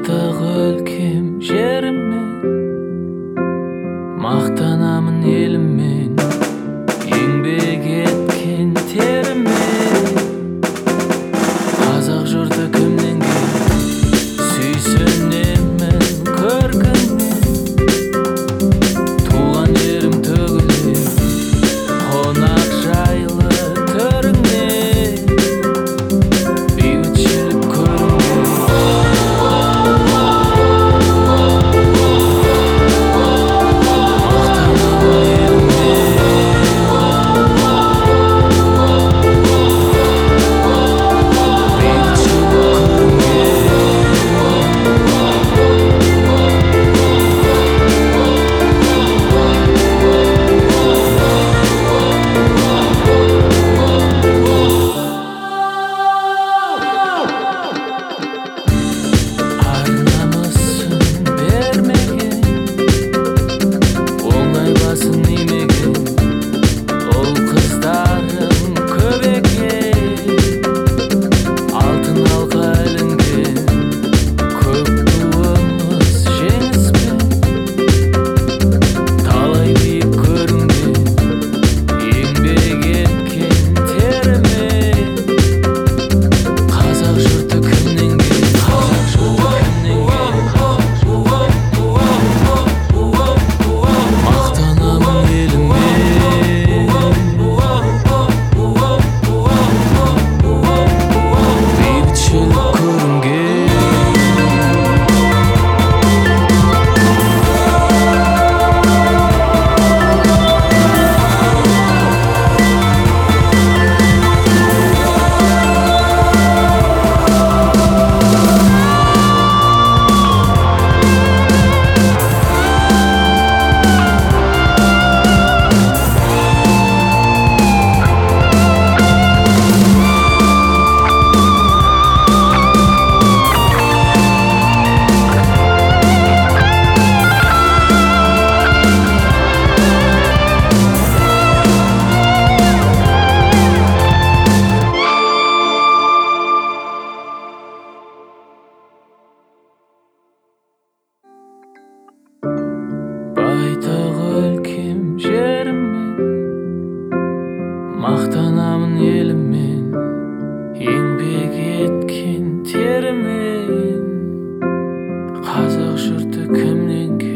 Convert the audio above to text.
байтақ өлкем жеріммен, мақтанамын еліммен, еңбек еткен теріммен. Қазақ жұрты кімнен кем, сүйсінемін көркіңнен. Туған жерім төгілем, қонақ жайлы түріңнен. Бейбітшілік көрінген, байтақ өлкем жеріммен, мақтанамын еліммен, еңбек еткен теріммен. Қазақ жұрты кімнен кем,